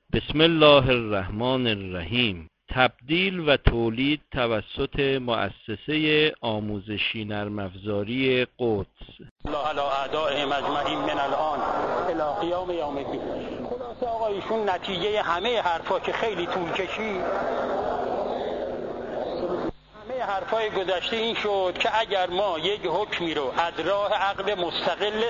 بسم الله الرحمن الرحیم. تبدیل و تولید توسط مؤسسه آموزشی نرم افزاری قدس. الله علی اعدائهم اجمعین من الان الی قیام یوم الدین. خلاصه آقا ایشون نتیجه همه حرفا که خیلی طول کشید، حرفای گذشته این شد که اگر ما یک حکمی رو از راه عقل مستقل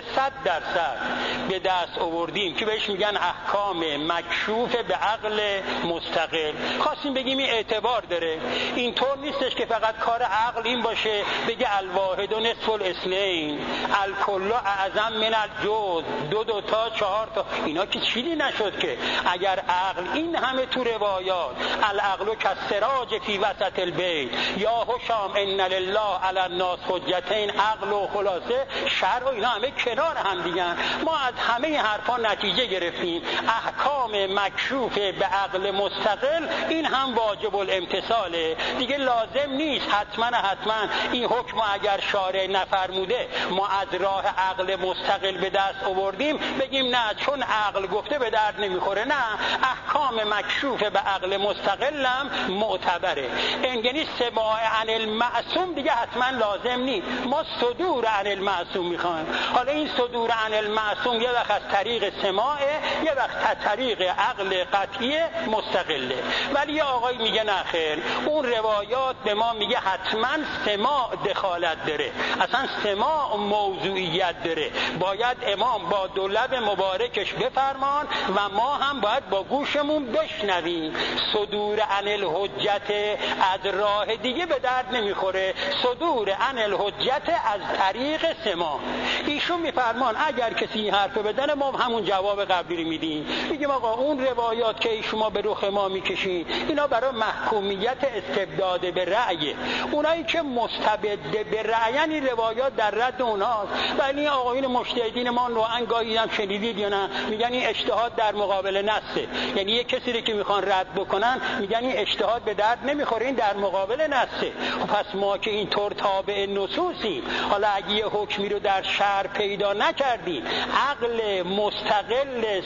100% به دست آوردیم که بهش میگن احکام مکشوف به عقل مستقل، خواستیم بگیم این اعتبار داره. اینطور نیستش که فقط کار عقل این باشه بگه الواحد و نصف الاثنین، الکل اعظم من الجزء، دو تا 4 تا، اینا که چیزی نشد. که اگر عقل این همه تو روایات العقل کالسراج فی وسط البیت یا هشام ان لله علی الناس حجتین، عقل و خلاصه شرع و اینا همه کنار هم دیگن. ما از همه حرفا نتیجه گرفتیم احکام مکشوف به عقل مستقل این هم واجب الامتثاله دیگه. لازم نیست حتما این حکم اگر شارع نفرموده ما از راه عقل مستقل به دست آوردیم بگیم نه چون عقل گفته به درد نمیخوره. نه، احکام مکشوف به عقل مستقل هم معتبره. یعنی سماع عن المعصوم دیگه حتما لازم نیست، ما صدور عن المعصوم میخوایم. حالا این صدور عن المعصوم یه وقت از طریق سماعه، یه وقت از طریق عقل قطعی مستقله. ولی یه آقای میگه نه خیر، اون روایات به ما میگه حتما سماع دخالت داره، اصلا سماع موضوعیت داره. باید امام با دو لب مبارکش بفرمان و ما هم باید با گوشمون بشنویم. صدور عن الحجت از راه دیگه به درد نمیخوره، صدور عن الحجت از طریق سماع. ایشون میفرمان اگر کسی این حرف بدنه ما همون جواب قبلی رو میدیم، میگیم آقا اون روایات که شما به رخ ما میکشین اینا برای محکومیت استبداد به رأی، اونایی که مستبد به رأی این روایات در رد اوناست. ولی آقایون مجتهدین ما نوعا گاهی هم شنیدید یا نه میگن این اجتهاد در مقابل نصه، یعنی یک کسی رو که میخوان رد بکنن میگن این اجتهاد به درد نمیخوره، این در مقابل نصه. پس ما که اینطور تابع نصوصیم، حالا اگه یه حکمی رو در شرع پیدا نکردیم عقل مستقل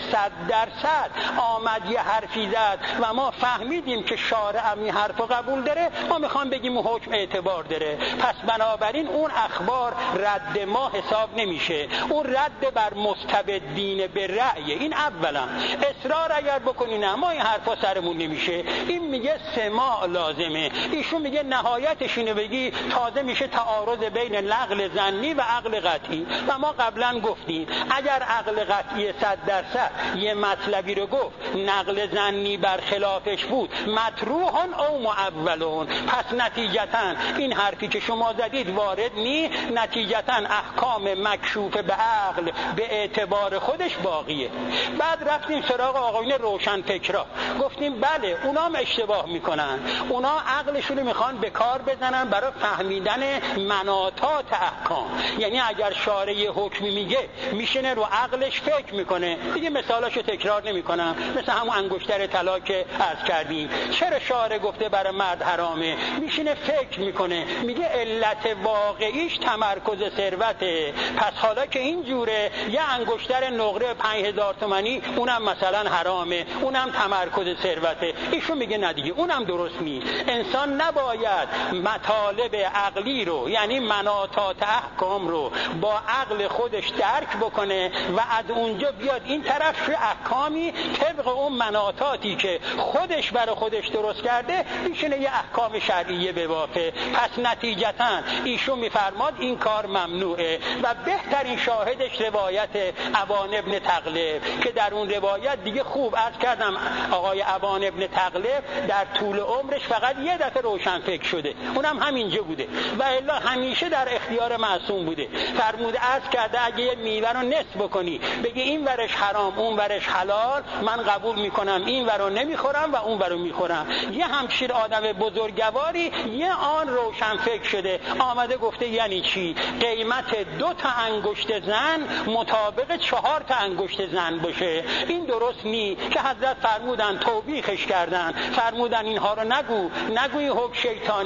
100% آمد یه حرفی زد و ما فهمیدیم که شارع هم این حرف قبول داره، ما میخوام بگیم اون حکم اعتبار داره. پس بنابراین اون اخبار رد ما حساب نمیشه، اون رد بر مستبدین به رأی. این اولا. اصرار اگر بکنی نه ما این حرفا سرمون نمیشه، این میگه سماع لازمه، ایشون میگه نهایتش اینو بگی تازه میشه تعارض بین نقل ظنی و عقل قطعی. و ما قبلا گفتیم اگر عقل قطعی 100% یه مطلبی رو گفت نقل ظنی برخلافش بود مطروحن او معولون، پس نتیجتا این حرفی که شما زدید وارد نی، نتیجتا احکام مکشوف به عقل به اعتبار خودش باقیه. بعد رفتیم سراغ آقایون روشنفکرا، گفتیم بله اونا هم اشتباه میکنن، اونا عقلشون رو میخوان به کار بزنن برای فهمیدن مناطات احکام. یعنی اگر شارع حکمی میگه میشینه رو عقلش فکر میکنه، دیگه مثالاشو تکرار نمیکنم، مثل همون انگشتر طلا که عرض کردیم، چرا شارع گفته برای مرد حرامه، میشینه فکر میکنه میگه علت واقعیش تمرکز ثروته، پس حالا که این جوره یه انگشتر نقره 5000 تومانی اونم مثلا حرامه، اونم تمرکز ثروته. ایشون میگه نه دیگه اونم درست نیست، انسان نباید مطالب عقلی رو یعنی مناطات احکام رو با عقل خودش درک بکنه و از اونجا بیاد این طرف رو احکامی طبق اون مناطاتی که خودش برای خودش درست کرده میشینه یه احکام شرعیه ببافه. پس نتیجتا ایشون میفرماد این کار ممنوعه و بهترین شاهدش روایت ابان ابن تغلب که در اون روایت دیگه خوب عرض کردم آقای ابان ابن تغلب در طول عمرش فقط یه دفعه روشنفکر شده، اونم همینجا بوده و الا همیشه در اختیار معصوم بوده. فرموده عرض کرده اگه یه میوه رو نصف بکنی بگی این ورش حرام اون ورش حلال، من قبول میکنم این ور رو نمیخورم و اون ور رو میخورم. یه همچین آدم بزرگواری یه آن روشنفکر شده آمده گفته یعنی چی قیمت 2 تا انگشت زن مطابق 4 تا انگشت زن باشه؟ این درست نی که حضرت فرمودن توبیخش کردن، فرمودن اینها رو نگو این حکم شیطانی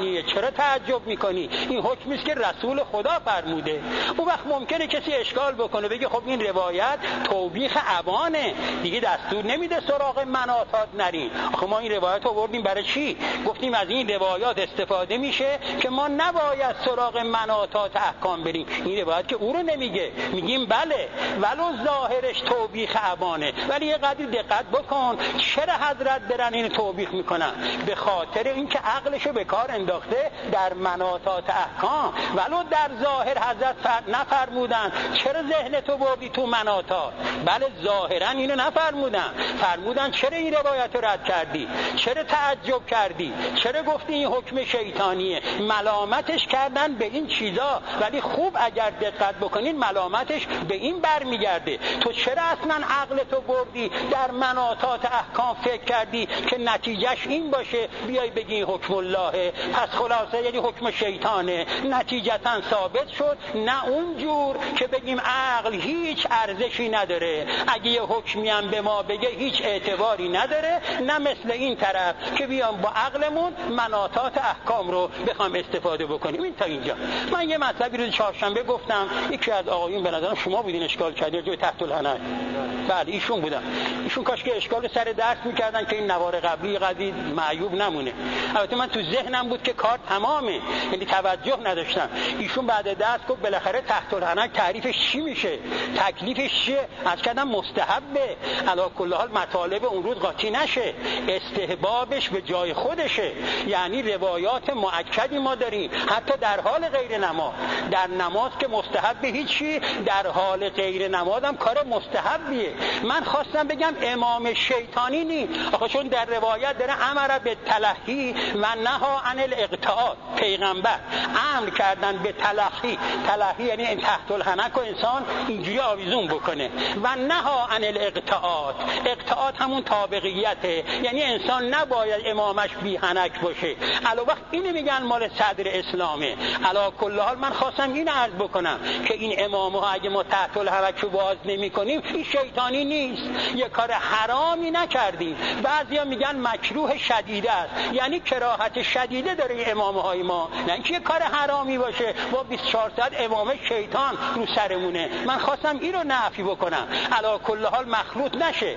شیطانیه، چرا تعجب میکنی؟ این حکمی است که رسول خدا فرموده. اون وقت ممکنه کسی اشکال بکنه بگه خب این روایت توبیخ ابانه، دیگه دستور نمیده سراغ مناطات نریم. آخه ما این روایت رو آوردیم برای چی؟ گفتیم از این روایات استفاده میشه که ما نباید سراغ مناطات احکام بریم. این روایت که او رو نمیگه، میگیم بله ولو ظاهرش توبیخ ابانه، ولی یه قدری دقت بکن چرا حضرت برن این توبیخ میکنن؟ به خاطر اینکه عقلشو به کار انداخته در مناطات احکام. ولو در ظاهر حضرت نفرمودن چرا ذهنتو بردی تو مناطات، بله ظاهرا اینو نفرمودن، فرمودن چرا این روایت رو رد کردی، چرا تعجب کردی، چرا گفتی این حکم شیطانیه. ملامتش کردن به این چیزا، ولی خوب اگر دقت بکنین ملامتش به این برمیگرده تو چرا اصلا عقلتو بردی در مناطات احکام فکر کردی که نتیجهش این باشه بیای بگی این حکم الله، پس خلاصه یعنی حکم شیطانه. نتیجتا ثابت شد نه اونجور که بگیم عقل هیچ ارزشی نداره، اگه یه حکمی هم به ما بگه هیچ اعتباری نداره، نه مثل این طرف که بیام با عقلمون مناطات احکام رو بخوام استفاده بکنیم. این تا اینجا. من یه مطلبی روز چهارشنبه گفتم، یکی از آقایون به نظرم شما بودین اشکال کردین جای تحت الحنک. بله ایشون بودن. ایشون کاش که اشکال سر درس میکردن که این نوار قبلی قضیه معیوب نمونه. البته من تو ذهنم بود که کار تمامه، یعنی توجه نداشتم. ایشون بعد درس گفت بالاخره تحت الحنک تعریفش چی میشه، تکلیفش چیه؟ از کردم مستحبه، علی کل حال مطالب اون روز قاطی نشه، استحبابش به جای خودشه. یعنی روایات مؤکدی ما داریم حتی در حال غیر نماز. در نماز که مستحب هیچی، در حال غیر نماز هم کار مستحبیه. من خواستم بگم امام شیطانی نی، آخه چون در روایت داره امر به تلهی و نها عن الاقتعاد، پیغمبر امر کردن به تلهی، تلهی یعنی تحت الحنک و انسان اینجوری آویزون بکنه، و نها عن الاقتعاد، اقتعاد همون تابعیته، یعنی انسان نباید امامش بی حنک باشه. علاوه وقت اینو میگن مال صدر اسلامه. علا کل حال من خواستم این عرض بکنم که این امامه ها اگه ما تحت الحنک رو باز نمی کنیم این شیطانی نیست، یه کار حرامی نکردیم. بعضیا میگن مکروه شدیده است، یعنی کراهت شدیده داره این امامه های ما، نه اینکه یه کار حرامی باشه با 24 ساعت امامه شیطان رو سرمونه. من خواستم این رو نفی بکنم. علا کل حال مخلوط نشه،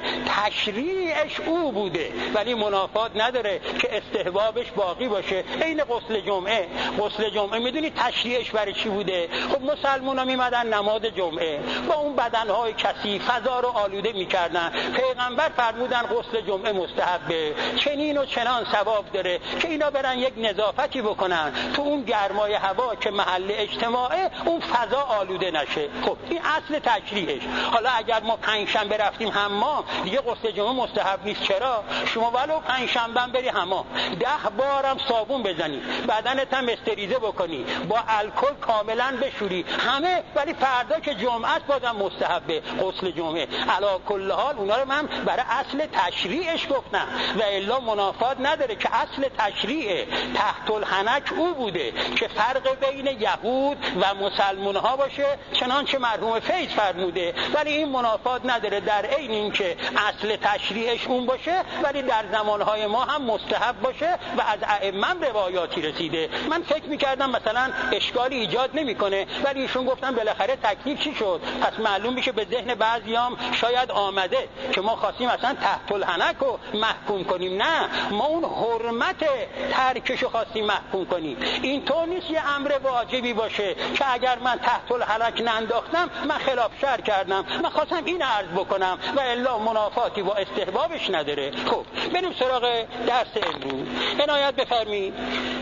تشریعش او بوده ولی منافات نداره که استحبابش باقی باشه. این غسل جمعه، غسل جمعه میدونی تشریعش برای چی بوده؟ خب مسلمونا میمدن نماز جمعه با اون بدنهای کثیف فضا رو آلوده میکردن، پیغمبر فرمودن غسل جمعه مستحبه، چنین و چنان ثواب داره که اینا برن یک نظافتی بکنن تو اون گرمای هوا که محل اجتماعه اون فضا آلوده نشه. خب این اصل تشریعش. حالا اگر ما پنجشنبه رفتیم حمام دیگه غسل جمعه مستحب نیست. چرا؟ شما ولو پنجشنبه بری حمام 10 بارم صابون بزنی، بدنت هم استریزه بکنی، با الکل کاملا بشوری همه، ولی فردا که جمعه است بازم مستحبه غسل جمعه. علا کل حال اونا رو من برای اصل تشریعش گفتم و الا منافات نداره که اصل تشریع تحت الحنک او بوده که فرق بین یهود و مسلمان ها باشه چنانچه مرحوم فیض فرموده، ولی این منافات نداره در عین اینکه اصل تشریعش اون باشه ولی در زمانهای ما هم مستحب باشه و از ائمه روایاتی رسیده. من فکر میکردم مثلا اشکالی ایجاد نمیکنه، ولی ایشون گفتن بالاخره تکلیف چی شد، پس معلوم میشه به ذهن بعضیام شاید آمده که ما خواستیم اصلا تحت الحنک رو محکوم کنیم. نه، ما اون حرمت ترکشو خواستیم محکوم کنیم. این طور نیست یه امر واجبی باشه که اگر من تحت الحنک ننداختم من خلاف شرع کردم. من خواستم این عرض بکنم و الا منافاتی با استحبابش نداره. خب بریم سراغ درس امروز. عنایت بفرمایید.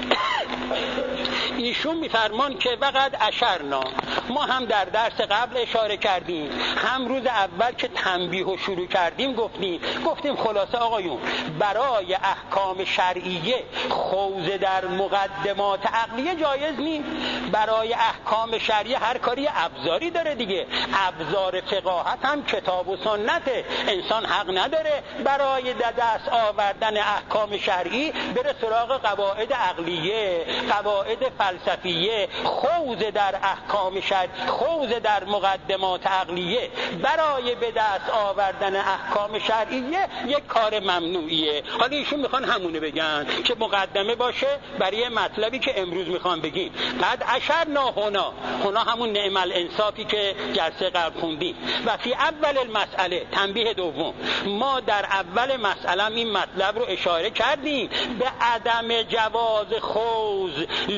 ایشون میفرمان که وقد اشرنا، ما هم در درس قبل اشاره کردیم، هم روز اول که تنبیه و شروع کردیم گفتیم خلاصه آقایون برای احکام شرعیه خوض در مقدمات عقلیه جایز نیست. برای احکام شرعیه هر کاری ابزاری داره دیگه، ابزار فقاهت هم کتاب و سنته. انسان حق نداره برای دست آوردن احکام شرعی بره سراغ قواعد عقلیه، قواعد فلسفیه، خوض در احکام شرعی، خوض در مقدمات عقلیه برای به دست آوردن احکام شرعیه یک کار ممنوعیه. حالا ایشون میخوان همونه بگن که مقدمه باشه برای مطلبی که امروز میخوان بگین. قد اشرنا هنا همون نعم الانصافی که جلسه قبل خوندیم. و فی اول المسئله، تنبیه دوم، ما در اول مسئله این مطلب رو اشاره کردیم به عدم جواز خوض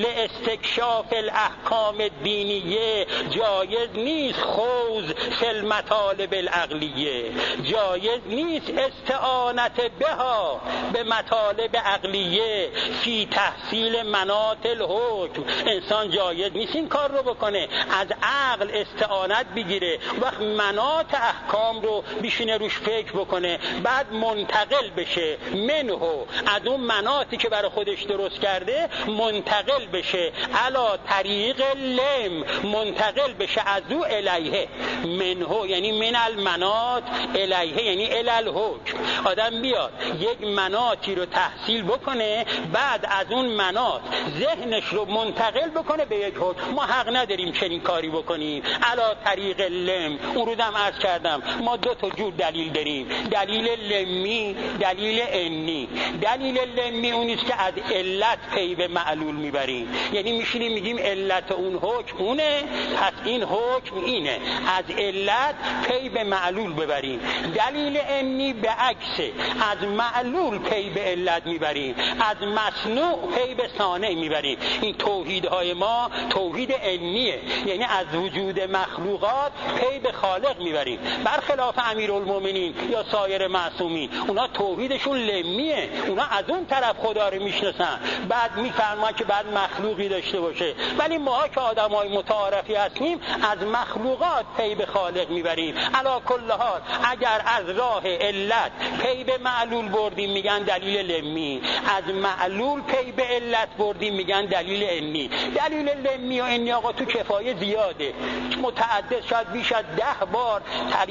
لاستکشاف الاحکام الدینیه. جایز نیست خوض فی المطالب العقلیه، جایز نیست استعانت بها به مطالب عقلیه فی تحصیل مناط الحکم. انسان جایز نیست این کار رو بکنه، از عقل استعانت بگیره، وقت مناط احکام رو بشینه روش فکر بکنه، بعد منتقل بشه منه، از اون مناطی که برای خودش درست کرده منتقل بشه علا طریق لم، منتقل بشه از او الیه. منه یعنی من المناط، الیه یعنی الی الحکم. آدم بیاد یک مناطی رو تحصیل بکنه، بعد از اون مناط ذهنش رو منتقل بکنه به یک حکم. ما حق نداریم چنین کاری بکنیم علا طریق لم. اون روزم عرض کردم ما دو تا جور دلیل داریم، دلیل لمی، دلیل انی. دلیل لمی اونیست که از علت پی به معلول میبریم، یعنی میشینیم میگیم علت اون حکم اونه، پس این حکم اینه، از علت پی به معلول ببریم. دلیل انی به عکسه، از معلول پی به علت میبریم، از مصنوع پی به صانع میبریم. این توحیدهای ما توحید انیه، یعنی از وجود مخلوقات پی به خالق میبریم، برخلاف امیرالمومنین یا سایر معصومین. اونا توحیدشون لمیه، اونا از اون طرف خدا رو میشناسن، بعد میفرمان که بعد مخلوقی داشته باشه. ولی ما که آدمای متعارفی هستیم از مخلوقات پی به خالق میبریم. علی کل حال اگر از راه علت پی به معلول بردیم میگن دلیل لمی، از معلول پی به علت بردیم میگن دلیل انی. دلیل لمی و انی آقا تو کفایه زیاده، متعدد، شاید بیش از 10 بار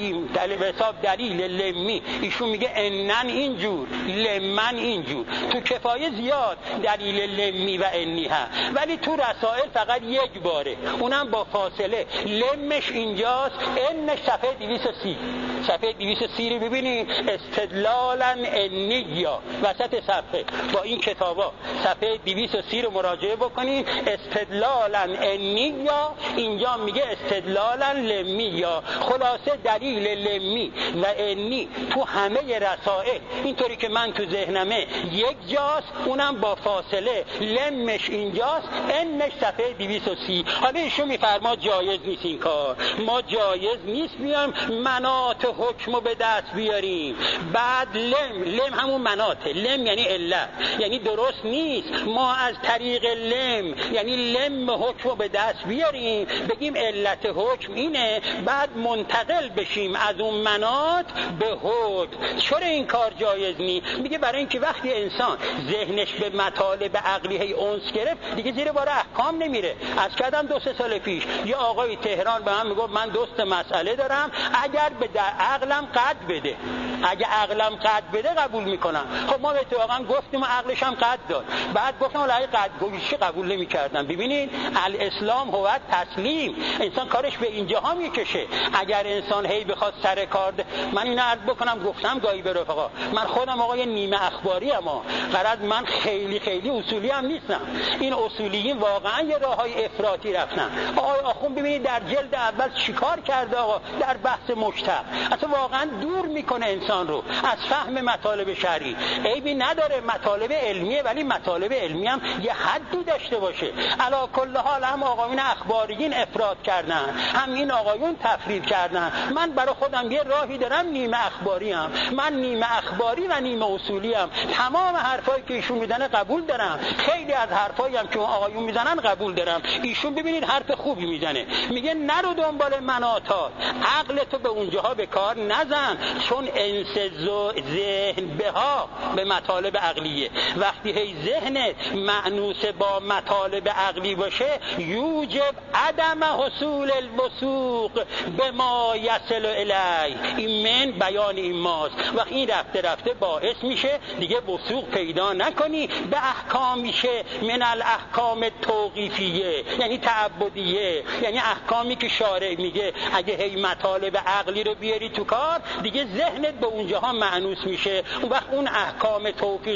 به حساب دلیل لمی ایشون میگه انن اینجور، لمن اینجور. تو کفایه زیاد دلیل لمی و انی ها، ولی تو رسائل فقط یک باره، اونم با فاصله. لمش اینجاست، انش صفحه 230. صفحه 230 رو ببینید، استدلالا انیا وسط صفحه با این کتابا صفحه 230 رو مراجعه بکنید. استدلالا انیا، اینجا میگه استدلالا لمیا. خلاصه دلیل لمی و انی تو همه رسائل اینطوری که من تو ذهنمه یک جاست، اونم با فاصله. لمش اینجاست، انش صفحه 230. حالا ایشون میفرما جایز نیست این کار، ما جایز نیست بیایم مناط حکم رو به دست بیاریم. بعد لم همون مناطه، لم یعنی علت، یعنی درست نیست ما از طریق لم یعنی لم حکم رو به دست بیاریم بگیم علت حکم اینه، بعد منتقل بشیم از اون مناط به حکم. چرا این کار جایز نیست؟ میگه برای اینکه وقتی انسان ذهنش به مطالب عقلی هی اونس گرفت دیگه زیر بار احکام نمیره. از کردم 2-3 سال پیش یه آقای تهران به من میگفت من دوست مسئله دارم، اگر به عقلم قد بده، اگه عقلم قد بده قبول میکنم. خب ما اتفاقا گفتیم و عقلش هم قد داد، بعد گفتم ولی قد گوشی قبول نمیکردم. ببینید الاسلام هو تسلیم، انسان کارش به اینجاها میکشه. اگر انسان هی بخواد سر کار من اینو عرض بکنم، گفتم گاهی به رفقا من خودم آقای نیمه اخباری اما غرض من خیلی اصولی هم نیستم. این اصولیین واقعا یه راههای افراطی رفتن. آقای آخوند ببینید در جلد اول چیکار کرده آقا در بحث مجتهد، اصلا واقعا دور میکنه انسان رو از فهم مطالب شرعی. عیبی نداره مطالب علمیه، ولی مطالب علمی هم یه حدی داشته باشه. علی کل حال هم آقایون اخباریین افراط کردن، هم این آقایون تفریط کردن. من برای خودم یه راهی دارم، نیمه اخباری هم، من نیمه اخباری و نیمه اصولی هم. تمام حرفایی که ایشون میزنه قبول دارم، خیلی از حرفایی هم که اون آقایون میزنن قبول دارم. ایشون ببینید حرف خوبی میزنه، میگه نرو دنبال مناطات، عقل تو به اونجاها به کار کار نزن، چون ذهن به مطالب عقلیه. وقتی هی ذهنت مأنوس با مطالب عقلی باشه، یوجب عدم حصول الوثوق به ما یصل الیه. این من بیان این ماست. وقتی این رفته رفته باعث میشه دیگه وثوق پیدا نکنی به احکام، میشه من الاحکام توقیفیه، یعنی تعبدیه، یعنی احکامی که شارع میگه اگه هی مطالب عقلی رو بیاری تو کار، دیگه ذهنت به اونجاها مأنوس میشه. اون وقت اون احکام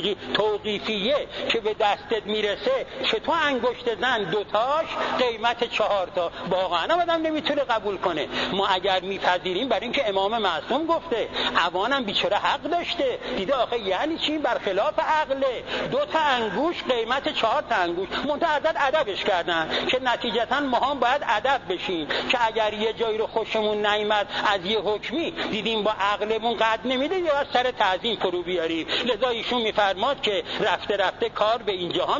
توقیفیه که به دستت میرسه، چطور انگشت زن دوتاش قیمت 4 تا، واقعا آدم نمیتونه قبول کنه. ما اگر میپذیریم برای اینکه امام معصوم گفته، اوانم بیچاره حق داشته، دیده آخه یعنی چی؟ برخلاف عقله، 2 تا انگوش قیمت 4 تا انگوش. منتهزت ادبش کردن که نتیجتا ما هم باید ادب بشیم که اگر یه جایی رو خوشمون نیامد از یه حکمی دیدیم با عقلمون قد نمیده، یا از سر تعظیم فرو بیاریم. لذا ایشون میفرماد که رفته رفته کار به اینجاها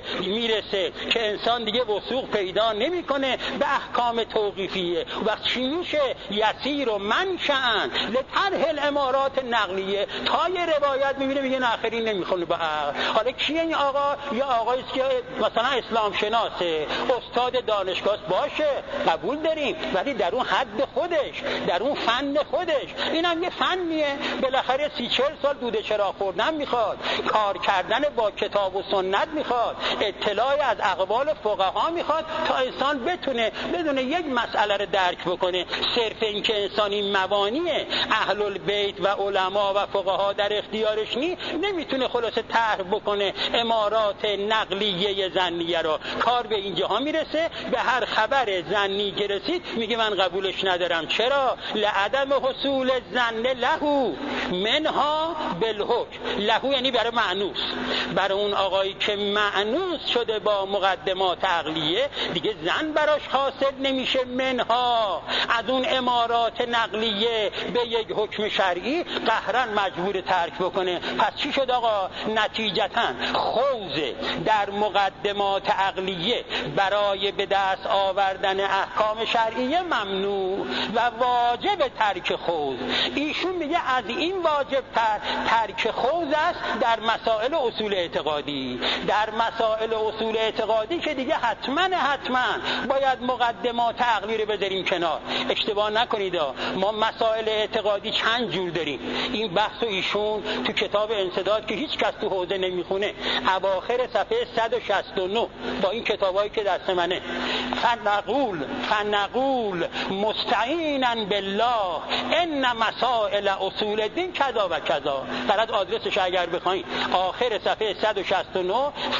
میرسه که انسان دیگه وثوق پیدا نمیکنه به احکام توقیفیه. وقت چی میشه؟ یسیر و منشأن لطرح الامارات نقلیه. تا یه روایت میبینه میگه آخرین نمیخونه به عقل. حالا کیه این آقا؟ یه آقایی است که مثلا اسلام شناسه، استاد دانشگاه باشه، قبول داریم، ولی در اون حد خودش، در اون فن خودش. اینم یه فنیه، بالاخره 30-40 سال دوده چراغ خوردن میخواد، کار کردن با کتاب و سنت میخواد، اطلاع از اقوال فقها میخواد تا انسان بتونه بدون یک مسئله رو درک بکنه. صرف این که انسان این مبانی اهل البیت و علما و فقها در اختیارش نمیتونه خلاصه طرح بکنه امارات نقلیه ظنیه رو. کار به اینجاها میرسه، به هر خبر ظنی که رسید میگه من قبولش ندارم. چرا؟ لعدم حصول ظن له منها بالحکم. له یعنی برای مأنوس، برای اون آقایی که مأنوس شده با مقدمات عقلیه، دیگه ظن براش حاصل نمیشه منها از اون امارات نقلیه به یک حکم شرعی، قهرن مجبور ترک بکنه. پس چی شد آقا؟ نتیجتاً خوض در مقدمات عقلیه برای به دست آوردن احکام شرعیه ممنوع و واجب ترک خوض. ایشون میگه از این واجب ترک خوض است در مسائل اصول اعتقادی. در مسائل اصول اعتقادی که دیگه حتما باید مقدمات عقلی رو بذاریم کنار. اشتباه نکنید، ما مسائل اعتقادی چند جور داریم. این بحث و ایشون تو کتاب انسداد که هیچ کس تو حوزه نمیخونه، اواخر صفحه 169 با این کتابایی که دست منه، فنقول مستعینا بالله ان مسائل اصول الدین کذا و کذا. فقط آدرسش اگر بخواید آخر صفحه 169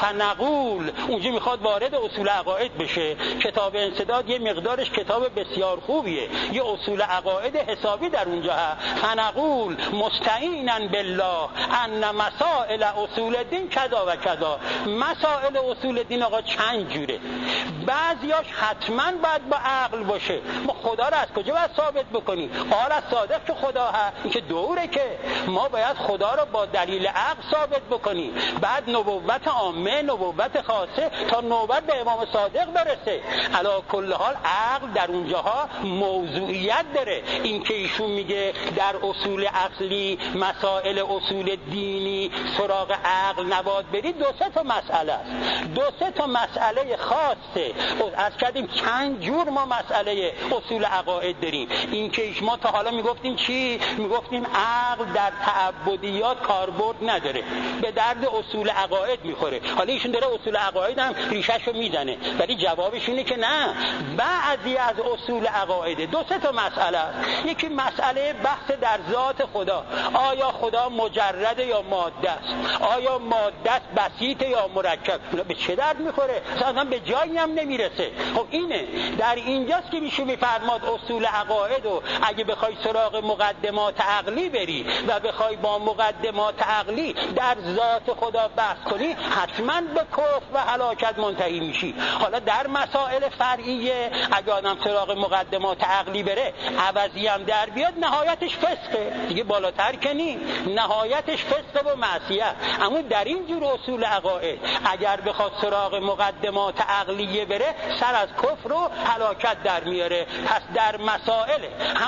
فنقول، اونجا میخواد وارد اصول عقاید بشه. کتاب انسداد یه مقدارش کتاب بسیار خوبیه، یه اصول عقاید حسابی در اونجا هست. فنقول مستعینا بالله ان مسائل اصول الدین کذا و کذا. مسائل اصول الدین آقا چند جوره، بعضیاش حتما باید با عقل باشه. ما خدا رو از کجا باید ثابت بکنیم؟ قال از صادق که خدا هست، این که دوره که ما باید خدا رو با دلیل عقل ثابت بکنیم. بعد نبوت عامه، نبوت خاصه، تا نوبت به امام صادق برسه. علی کل حال عقل در اونجاها موضوعیت داره. این که ایشون میگه در اصول عقلی، مسائل اصول دینی سراغ عقل نباید برید، 2-3 تا مسئله است، 2-3 تا مسئله خاصه. از کردیم چند جور ما مسئله اصول عقاید داریم. این که ما تا حالا میگفتیم چی؟ میگفتیم عقل در تعبدیات کاربرد نداره، به درد اصول عقاید میخوره. حالا ایشون داره اصول عقاید هم ریشه‌شو میزنه، ولی جوابش اینه که نه، بعضی از اصول عقاید 2-3 تا مسئله است. یکی مسئله بحث در ذات خدا، آیا خدا مجرد یا ماده است؟ آیا ماده است بسیط یا مرکب؟ به چه درد میخوره؟ اصلا به جایی هم نمیرسه. خب اینه در اینجاست که میشه میفرماد اصول عقاید و اگه بخوای سراغ مقدمات عقلی بری و بخوای با مقدمات عقلی در ذات خدا بحث کنی، حتما به کفر و هلاکت منتهی میشی. حالا در مسائل فرعیه اگه آدم سراغ مقدمات عقلی بره، عوضی هم در بیاد، نهایتش فسقه دیگه، بالاتر کنی، نهایتش فسق و معصیت. اما در این جور اصول عقاید اگر بخواد سراغ مقدمات عقلیه بره، سر از کفر و هلاکت در میاره. پس در مسائل همونطور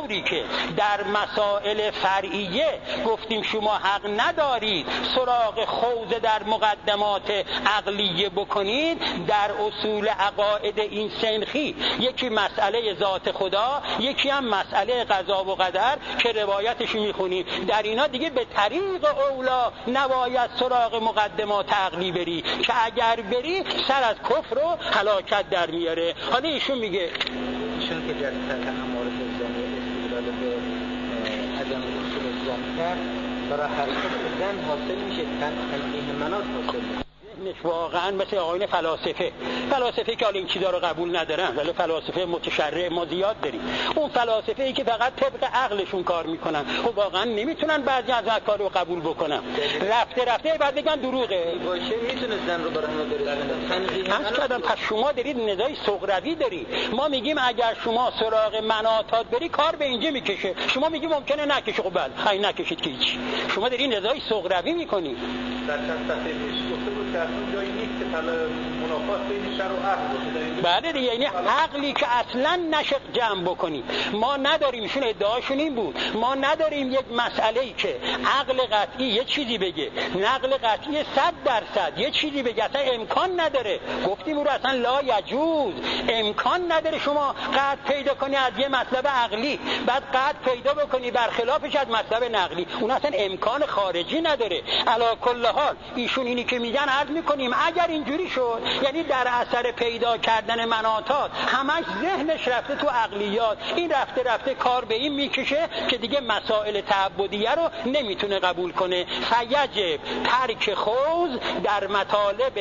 طوری که در مسائل فرعیه گفتیم شما حق ندارید سراغ خوض در مقدمات عقلیه بکنید، در اصول عقاید این سنخی یکی مسئله ذات خدا، یکی هم مسئله قضا و قدر که روایتش میخونیم، در اینا دیگه به طریق اولا نباید سراغ مقدمات عقلی بری که اگر بری سر از کفر و هلاکت در میاره. حالا ایشون میگه چون که در سطح امارات اسلامی استدلال به عدم اصول اسلام کرد، برای حرکت زن حاصل میشه تنبیه مناط حاصل میشه. واقعا مثل آقایون فلاسفه که حالا این چیزا رو قبول ندارن، ولی فلاسفه متشرع ما زیاد داریم. اون فلاسفه ای که فقط طبق عقلشون کار میکنن و واقعا نمیتونن بعضی از کار رو قبول بکنن، رفته بعد بگن دروغه باشه میتونه زن رو برای همه برسونه. همش کردم. پس شما دارید نزاعی صغروی دارید. ما میگیم اگر شما سراغ مناطات بری کار به اینجا میکشه، شما میگی ممکنه نکشه. خب بله این نکشید که هیچ. شما دارید نزاعی صغروی میکنید. در فلسفه گفته بود که اصلا جایی نیست که منافات بین شرع و عقل باشه. بله دیگه، یعنی عقلی که اصلا نشه جمع بکنید. ما نداریم، ایشون ادعاشون این بود، ما نداریم یک مسئله‌ای که عقل قطعی یه چیزی بگه، نقل قطعی 100% یه چیزی بگه، اصلا امکان نداره. گفتیم او رو اصلا لا یجوز، امکان نداره شما قطع پیدا کنی از یه مطلب عقلی بعد قطع پیدا بکنی برخلافش از مطلب نقلی، اون اصلا امکان خارجی نداره. علی کل حال ایشون اینی که میگن عرض میکنیم اگر اینجوری شد، یعنی در اثر پیدا کردن مناطات همش ذهنش رفته تو عقلیات، این رفته کار به این میکشه که دیگه مسائل تعبدیه رو نمیتونه قبول کنه. فیجب ترک خوض در مطالب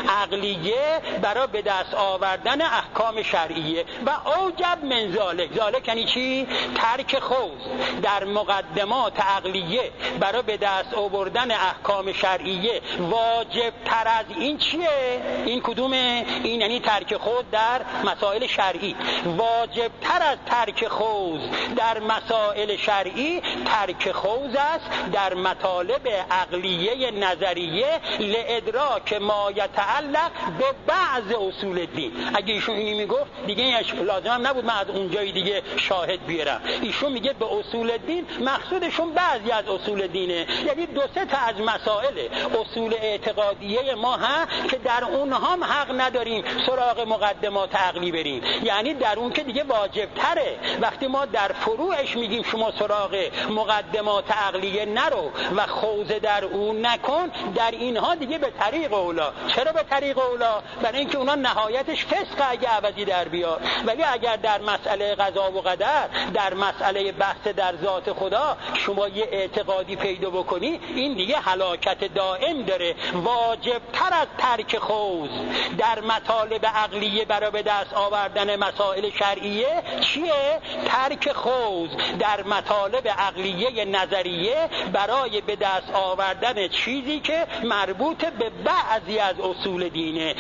عقلیه برای به دست آوردن احکام شرعیه و اوجب من ذالک یعنی چی؟ ترک خوض در مقدمات عقلیه برای به دست آوردن احکام شرعیه واجب تر از این چیه؟ این کدومه؟ این یعنی ترک خود در مسائل شرعی. واجب تر از ترک خوض در مسائل شرعی ترک خوض است در مطالب عقلیه نظریه لادراک ما یتعلق به بعض اصول الدین. اگه ایشون اینی میگفت دیگه لازم هم نبود من از اونجای دیگه شاهد بیارم. ایشون میگه به اصول الدین مقصودشون بعضی از اصول دینه، یعنی دو سه تا از مسائل اصول اعتقادیه ما که در اونها هم حق نداریم سراغ مقدمات عقلی بریم، یعنی در اون که دیگه واجب تره. وقتی ما در فروعش میگیم شما سراغ مقدمات عقلیه نرو و خوض در اون نکن، در اینها دیگه به طریق اولا. چرا به طریق اولا؟ برای اینکه اونا نهایتش فسق اگه عوضی در بیاد. ولی اگر در مسئله قضا و قدر، در مسئله بحث در ذات خدا شما یه اعتقادی پیدا بکنی، این دیگه هلاکت دائم داره. واجب تر از ترک خوض در مطالب عقلیه برای به دست آوردن مسائل شرعیه چیه؟ ترک خوض در مطالب عقلیه نظریه برای به دست آوردن چیزی که مربوط به بعضی از اصول دینه.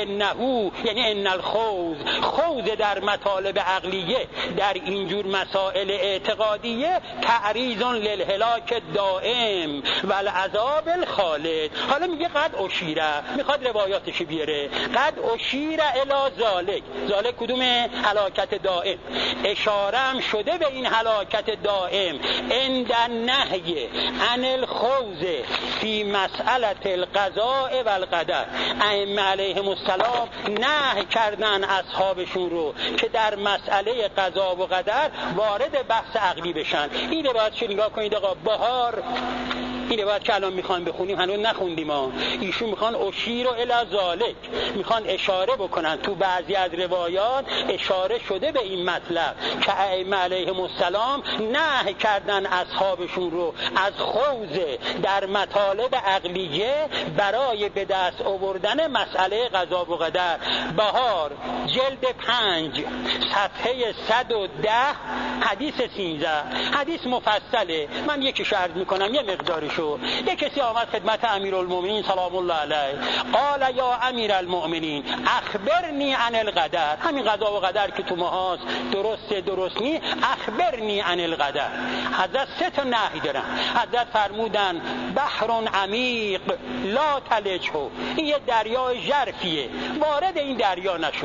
فانه یعنی ان الخوض، خوض در مطالب عقلیه در اینجور مسائل اعتقادیه تعریض للهلاک دائم و العذاب الخالد. حالا میگه قد اشیره، میخواد روایاتش بیاره. قد اشیره الی ذالک کدومه؟ هلاکت دائم. اشاره هم شده به این هلاکت دائم عند النهی عن الخوض فی مسئله القضاء و القدر. ائمه علیهم السلام نهی کردن اصحابشون رو که در مسئله قضا و قدر وارد بحث عقلی بشن. این روایتش نگاه کنید آقا. بهار این روایت که الان میخوان بخونیم هنوز نخوندیم ها. ایشون میخوان اشیر و الی ذالک، میخوان اشاره بکنن. تو بعضی از روایات اشاره شده به این مطلب که ائمه علیهم السلام نهی کردن اصحابشون رو از خوض در مطالب عقلیه برای به دست آوردن مسئله قضا و قدر. بهار جلد 5 صفحه 110 حدیث 13. حدیث مفصله، من یکیش عرض میکنم یه مقدارشو. یک کسی آمد خدمت امیرالمومنین سلام الله علیه، قال یا امیرالمومنین اخبرنی عن القدر. همین قضا و قدر که تو ما هست درست نی، اخبرنی عن القدر. حضرت سه تا نهی دارن. حضرت فرمودن بحر عمیق لا تلجه، این یه دریای ژرفیه، وارد این دریا نشو.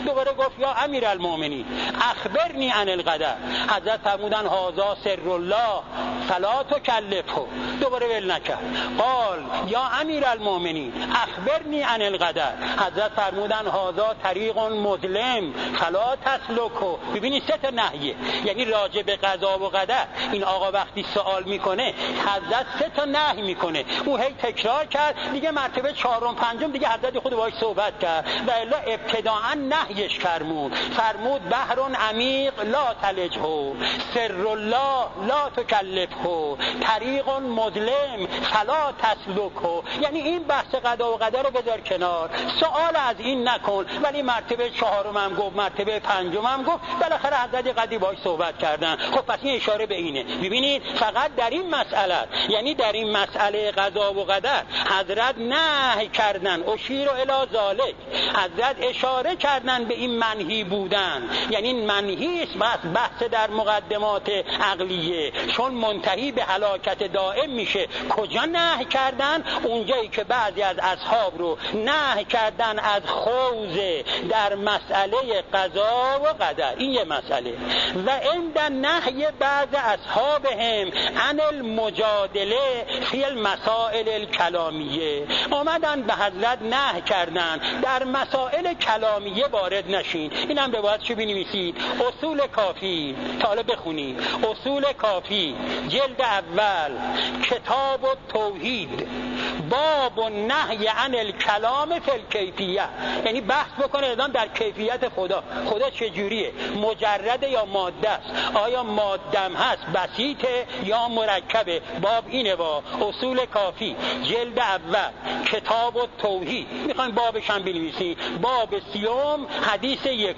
دوباره گفت یا امیرالمؤمنین اخبرنی عن القدر. حضرت فرمودن هذا سر الله فلا تکلفه. دوباره ول نکرد. قال یا امیرالمؤمنین اخبرنی عن القدر. حضرت فرمودن هذا طریق مظلم فلا تسلکه. ببینید سه تا نهیه، یعنی راجع به قضا و قدر این آقا وقتی سوال میکنه حضرت سه تا نهی میکنه. او هی تکرار کرد، دیگه مرتبه چهارم پنجم دیگه حضرت خود باهاش صحبت کرد و الا ابتداء نهیش فرمود بحر عمیق لا تلجه، سر الله لا تکلفه، طریق مظلم فلا تسلکه. یعنی این بحث قضا و قدر رو بذار کنار، سوال از این نکن. ولی مرتبه چهارم هم گفت، مرتبه پنجم هم گفت، بالاخره حضرت قدی باهاش صحبت کردن. خب پس این اشاره به اینه. ببینید فقط در این مسئله، یعنی در این مسئله قضا و قدر حضرت نهی کردن، اشیر الی ذالک، حضرت اشاره کردن به این منهی بودن. یعنی منهی است بحث در مقدمات عقلیه، چون منتهی به هلاکت دائم میشه. کجا نهی کردن؟ اونجایی که بعضی از اصحاب رو نهی کردن از خوض در مسئله قضا و قدر. این یه مسئله. و عند نهی بعض اصحابهم عن المجادله فی المسائل الکلامیه، آمدن به حضرت نهی کردن در مسائل کلامیه وارد نشین. اینم به باید چه بنویسید؟ اصول کافی. طالب بخونید اصول کافی جلد اول کتاب التوحید باب النهی عن الکلام فی الکیفیه، یعنی بحث بکنه ادام در کیفیت خدا چجوریه، مجرد یا ماده است، آیا مادم هست بسیطه یا مرکبه. باب اینه با اصول کافی جلد اول کتاب التوحید. میخوایم بابش هم بنویسیم، باب 30 حدیث 1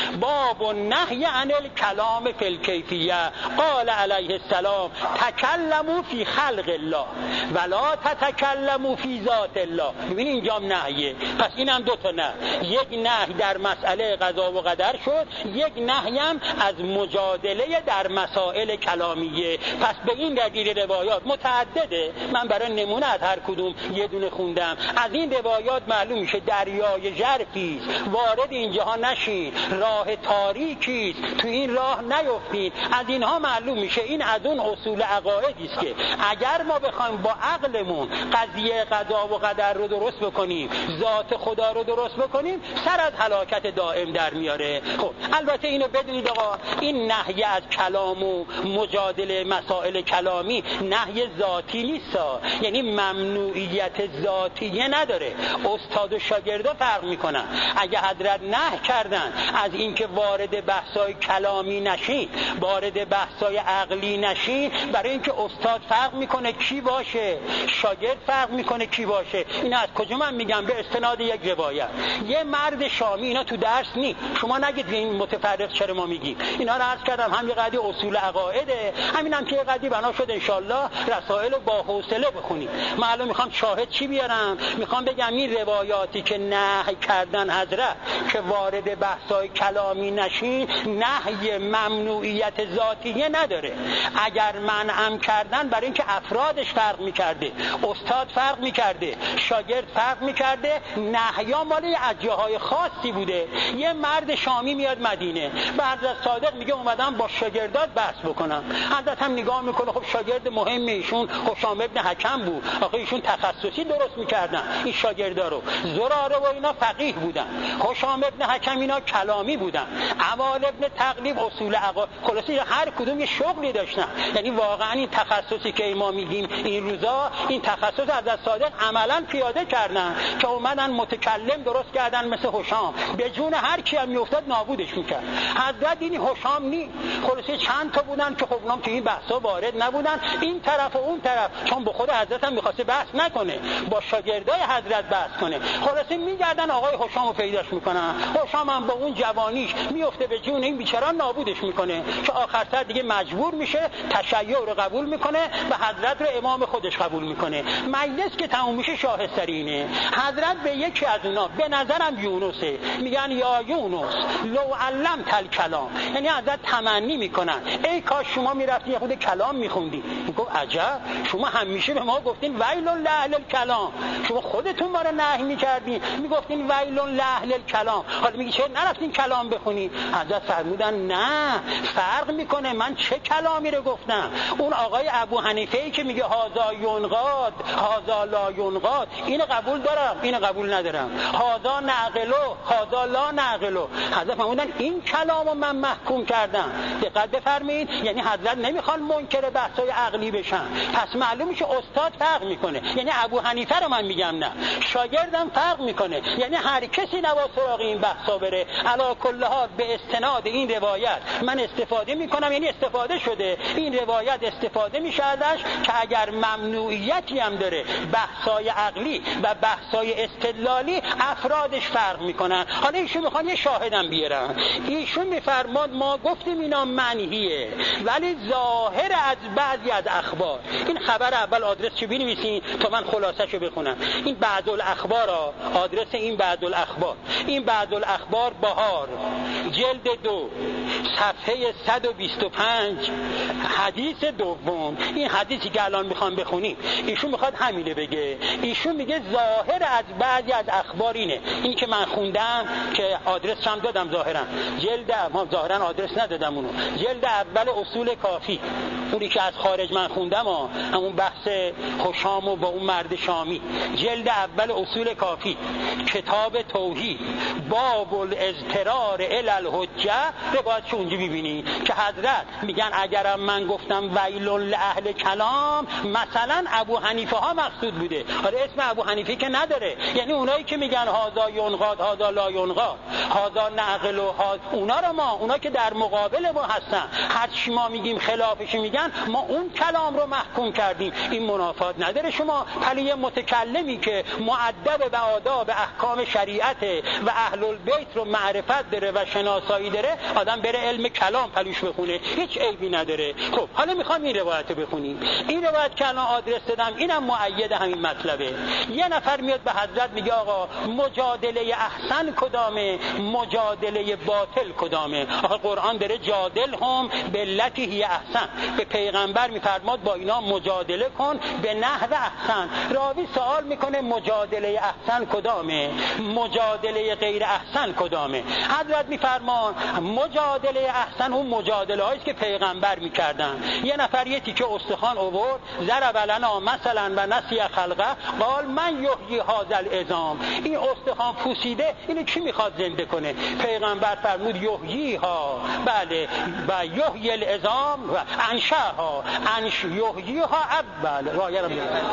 باب النهی عن الکلام فی الکیفیه. قال علیه السلام تکلموا فی خلق الله ولا تتکلموا فی ذات الله. ببین اینجا نهیه. پس اینم دو تا نه، یک نهی در مسئله قضا و قدر شد، یک نهی هم از مجادله در مسائل کلامیه. پس به این دلیل روایات متعدده، من برای نمونه از هر کدوم یه دونه خوندم. از این روایات معلوم میشه دریای ژرفی وارد اینجاها نشین، راه تاریکی است، تو این راه نیفتین. از اینها معلوم میشه این از اون اصول عقایدی است که اگر ما بخوایم با عقلمون قضیه قضا و قدر رو درست بکنیم، ذات خدا رو درست بکنیم، سر از هلاکت دائم در میاره. خب البته اینو بدونید آقا، این نهی از کلام و مجادله مسائل کلامی نهی ذاتی نیست، یعنی ممنوعیت ذاتیه نداره. استاد و شاگردا فرق میکنن. اگه حضرت نهی کردن از اینکه وارد بحثای کلامی نشین، وارد بحثای عقلی نشین، برای اینکه استاد فرق میکنه کی باشه، شاگرد فرق میکنه کی باشه. اینا از کجا من میگم؟ به استناد یک روایت. یه مرد شامی، اینا تو درس نی، شما نگید این متفرق چرا ما میگیم. اینا رو عرض کردم، هم یه قضیه اصول عقایده، همینم که یه قضیه بنا شد انشالله رسائل رو با حوصله بخونید. معلوم میخوام شاهد چی بیارم، میخوام بگم این روایاتی که نهی کردن حضرت که وارد بحثای کلامی نشین، نهی ممنوعیت ذاتیه نداره. اگر منعم کردن برای اینکه افرادش فرق میکرده، استاد فرق میکرده، شاگرد فرق میکرده، نهیا مال جاهای خاصی بوده. یه مرد شامی میاد مدینه، به حضرت صادق میگه اومدم با شاگردات بحث بکنم. حضرت هم نگاه میکنه، خب شاگرد مهمی ایشون هشام ابن حکم بود، آخه ایشون تخصصی درست میکردن این شاگردا رو. زراره و اینا فقیه بودن، هشام ابن حکم اینا کلامی بودن، عوال ابن تقلیب اصول عقاید. خلاصه هر کدوم یه شغلی داشتن. یعنی واقعا این تخصصی که ما میگیم این روزا، این تخصص حضرت صادق عملا پیاده کردن که اومدن متکلم درست کردن مثل هشام، به جون هر کی هم میافتاد نابودش میکرد. حضرت این هشام نی، خلاصه چند تا بودن که خب اونام تو این بحثا وارد نبودن، این طرف و اون طرف، چون به خود حضرت هم می‌خواسته بحث نکنه، با شاگردای حضرت بحث کنه. خلاصه میگردن آقای هشامو پیداش میکنن، هشام هم با اون جوانیش میفته به جون این بیچاره، نابودش میکنه که آخر سر دیگه مجبور میشه تشیع رو قبول میکنه و حضرت رو امام خودش قبول میکنه. مجلس که تموم میشه شاهسترینه. حضرت به یکی از اونا، به نظرم یونسه، میگن یا یونس لو علمت الکلام، یعنی حضرت تمنی میکنن ای کاش شما میرفتی یه خود کلام میخوندی. میگه عجب، شما همیشه به ما گفتین ویل لاهل الکلام، شما خودتون ما رو نهی میکردین میگفتین ویل لاهل الکلام، حالا میگی چرا نرفتین کلام بخونی؟ حضرت فرمودن نه، فرق میکنه من چه کلامی رو گفتم. اون آقای ابو حنیفه ای که میگه هازا ینقاد هازا لا ینقاد، اینو قبول دارم اینو قبول ندارم، هازا نعقلو هازا لا نعقلو، حضرت فرمودن این کلامو من محکوم کردم. دقت بفرمایید، یعنی حضرت نمیخوان منکر بحثای عقلی بشن، پس معلومه که استاد فرق میکنه. یعنی ابو حنیفه رو من میگم نه، شاگردم فرق میکنه، یعنی هر کسی نباید سراغ این بحثا بره. علی کل حال به استناد این روایت من استفاده میکنم، یعنی استفاده شده این روایت استفاده میشه ازش که اگر ممنوعیتی هم داره بحثای عقلی و بحثای استدلالی افرادش فرق میکنن. حالا ایشون میخوان یه شاهدم بیارن، ایشون میفرماد ما گفتیم اینا منهیه ولی ظاهر از بعضی از اخبار، این خبر اول آدرس چه بنویسین تا من خلاصه‌شو بخونم. این بعض الاخبار آدرس این بعض الاخبار، این بعض الاخبار بهار جلد 2 صفحه 125 حدیث دوم. این حدیثی که الان میخوام بخونیم ایشون میخواد همینه بگه. ایشون میگه ظاهر از بعضی از اخبار اینه، این که من خوندم که آدرس هم دادم ظاهرا، جلد ما ظاهرا آدرس ندادم اونو، جلد اول اصول کافی، اونی که از خارج من خوندم همون بحث خوشام و با اون مرد شامی، جلد اول اصول کافی کتاب توحید باب الاضطرار الی الحجه، روایتش اونجا ببینی که حضرت میگن اگرم من گفتم ویل لاهل کلام مثلا ابو حنیفه ها مقصود بوده. آره اسم ابو حنیفه که نداره، یعنی اونایی که میگن هازا ینقاد هازا لا ینقاد هازا نعقل و اونا رو اونا که در مقابل ما هستن هر چی ما میگیم خلافش میگن، ما اون کلام رو محکوم کردیم. این منافات نداره. شما پلی متکلمی که مؤدب به آداب احکام شریعت و اهل البیت رو معرفت داره و شناسایی داره، آدم بره علم کلام پلوش بخونه، هیچ عیبی نداره. خب حالا میخوام این روایت رو بخونیم. این روایت که الان آدرس دادم اینم مؤید همین مطلبه. یه نفر میاد به حضرت میگه آقا مجادله احسن کدامه، مجادله باطل کدامه؟ آقا قرآن داره جادل هم باللتی هی احسن، به پیغمبر میفرماد با اینا مجادله کن به نحو احسن. راوی سوال میکنه مجادله احسن کدامه، مجادله غیر احسن کدامه؟ حضرت میفرمان مجادله احسن اون مجادله هاییست که پیغمبر میکردن. یه نفر یه تیکه استخوان آورد ضرب لنا مثلا و نسی خلقه قال من یحیی هذا العظام، این استخوان پوسیده اینو کی میخواد زنده کنه؟ پیغمبر فرمود یحیی ها، بله، و یحیی العظام و انشاها یحیی ها اول رایرم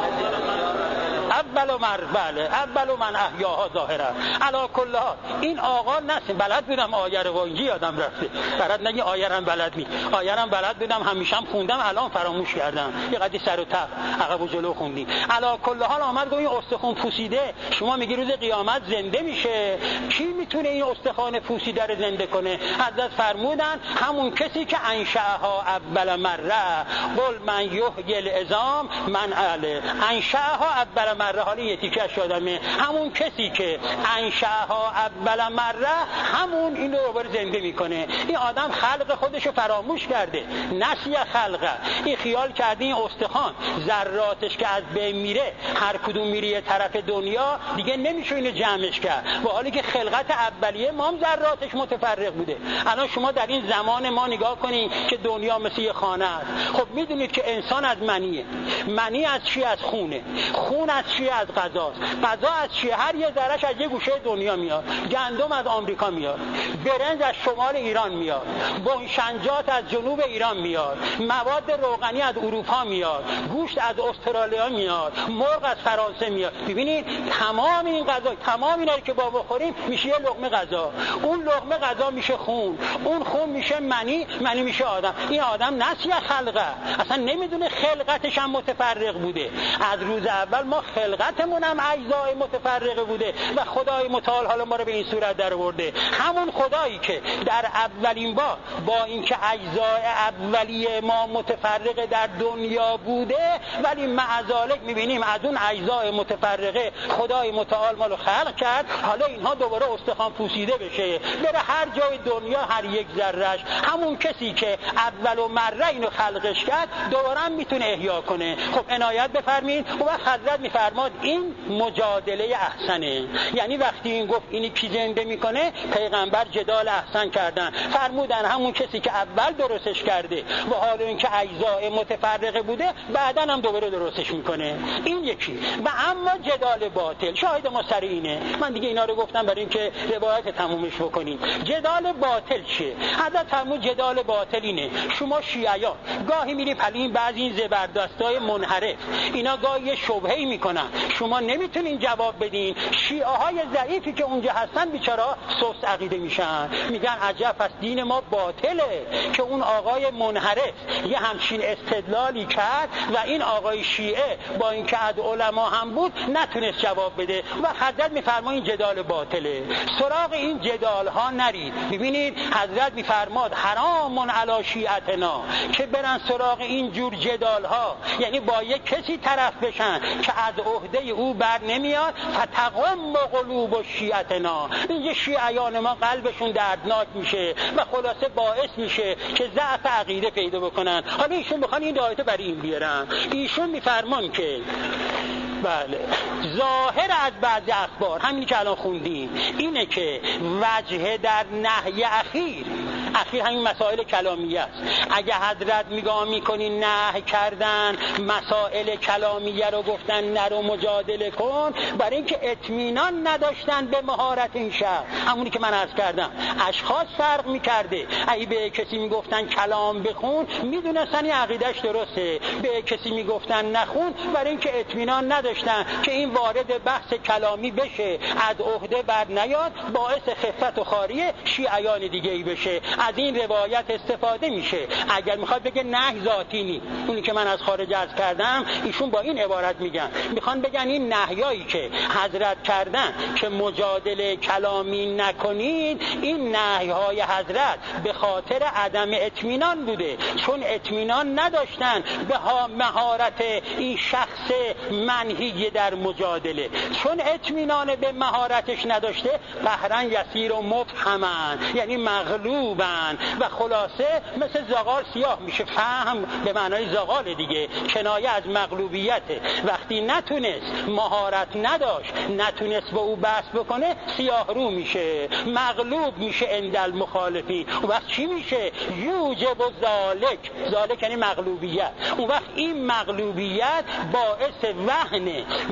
اول من احیاها ظاهرا. علی کل حال این آقا نسیم بلد بودم آیه رو اینجا یادم رفته، برات نگی آیرم بلد نی، آیرم بلد بودم همیشم خوندم الان فراموش کردم، یه قدی سر و تق عقب و جلو خوندیم. علی کل حال آمد گفت این استخوان پوسیده شما میگی روز قیامت زنده میشه، کی میتونه این استخوان پوسیده رو زنده کنه؟ حضرت فرمودن همون کسی که انشأها اول مره قل من یحیی العظام من اهل انشأها اول مره. حالا یه تیکش یادمه، همون کسی که انشأها اول مره همون اینو دوباره زنده میکنه. این آدم خلق خودشو فراموش کرده، نسی خلقه، این خیال کرده این استخوان ذراتش که از بین میره هر کدوم میره یه طرف دنیا دیگه نمیشه اینو جمعش کرد، با حالی که خلقت اولیه ما هم ذراتش متفرق بوده. الان شما در این زمان ما نگاه کنید که دنیا مثل یه خانه است. خب میدونید که انسان از منیه، منی از چی؟ از خونه، خون از چی؟ از غذاست، غذا از چی؟ هر یه ذرهش از یه گوشه دنیا میاد. گندم از آمریکا میاد، برنج از شمال ایران میاد، بنشنجات از جنوب ایران میاد، مواد روغنی از اروپا میاد، گوشت از استرالیا میاد، مرغ از فرانسه میاد. ببینید تمام این غذا، تمام اینا که با بخوریم میشه یه لقمه غذا، اون لقمه غذا میشه خون، اون خون میشه منی، منی میشه آدم. این آدم نسی خلقه، اصلا نمیدونه خلقتش هم متفرق بوده. از روز اول ما خلقتمون هم اجزای متفرقه بوده و خدای متعال حالا ما رو به این صورت در آورده. همون خدایی که در اولین بار با اینکه اجزای اولیه ما متفرقه در دنیا بوده، ولی معذالک میبینیم از اون اجزای متفرقه خدای متعال ما رو خلق کرد، حالا اینها دوباره استخوان پوسیده بشه، بره هر جای دنیا هر یک ذرهش همون کسی که اول و مره اینو خلقش کرد دوباره هم میتونه احیا کنه. خب عنایت بفرمایید. و حضرت میفرماد این مجادله احسنه. یعنی وقتی این گفت اینی کی زنده میکنه، پیغمبر جدال احسن کردن، فرمودن همون کسی که اول درستش کرده و حالا اینکه اجزای متفرقه بوده بعداً هم دوباره درستش میکنه. این یکی. و اما جدال باطل، شاهد ما سر اینه، من دیگه اینا رو گفتم برای اینکه روایت تمومش بکنیم. جدال باطل چیه؟ حضرت فرمود جدال باطل اینه، شما شیعیان گاهی میری پلین بعضی این زبردستای منحرف اینا گاهی شبهه‌ای میکنن، شما نمیتونین جواب بدین، شیعه های ضعیفی که اونجا هستن بیچارا سست عقیده میشن، میگن عجب پس دین ما باطله که اون آقای منحرف یه همچین استدلالی کرد و این آقای شیعه با اینکه از علما هم بود نتونست جواب بده. و حضرت میفرماید این جدال باطله، سراغ این جدال ها نرید. ببینید حضرت میفرماد حرامون علی شیعتنا، که برن سراغ این جور جدال ها، یعنی با یک کسی طرف بشن که از عهده او بر نمیاد، فتقم قلوب شیعتنا، این شیعیان ما قلبشون دردناک میشه و خلاصه باعث میشه که ضعف عقیده پیدا بکنن. حالا ایشون بخوان این آیت برای این بیارن، ایشون میفرمان که بله ظاهر از بعضی اخبار همینی که الان خوندیم اینه که وجه در نهی اخیر همین مسائل کلامیه است. اگه حضرت نگاه میکنین نهی کردن مسائل کلامیه رو گفتن نرو مجادله کن، برای اینکه اطمینان نداشتن به مهارت این شخص. همونی که من عرض کردم اشخاص فرق میکرده، اگه به کسی میگفتن کلام بخون میدونستن این عقیدش درسته، به کسی میگفتن نخون برای اینکه اطمینان نداشتن که این وارد بحث کلامی بشه، از عهده بر نیاد، باعث خفت و خاری شیعیان دیگه ای بشه. از این روایت استفاده میشه. اگر میخواد بگه نهی ذاتی نی، اونی که من از خارج عرض کردم ایشون با این عبارت میگن، میخوان بگن این نهیایی که حضرت کردن که مجادله کلامی نکنید، این نهیهای حضرت به خاطر عدم اطمینان بوده، چون اطمینان نداشتن به مهارت این شخص منهی در مجادله، چون اطمینان به مهارتش نداشته قهرن یسیر و مبهمن، یعنی مغلوبن و خلاصه مثل زغال سیاه میشه. فهم به معنای زغال دیگه، کنایه از مغلوبیته. وقتی نتونست، مهارت نداشت، نتونست با او بحث بکنه، سیاه رو میشه، مغلوب میشه عند المخالفین. اون وقت چی میشه؟ یوجب و ذالک یعنی مغلوبیت. اون وقت این مغلوبیت باعث وهن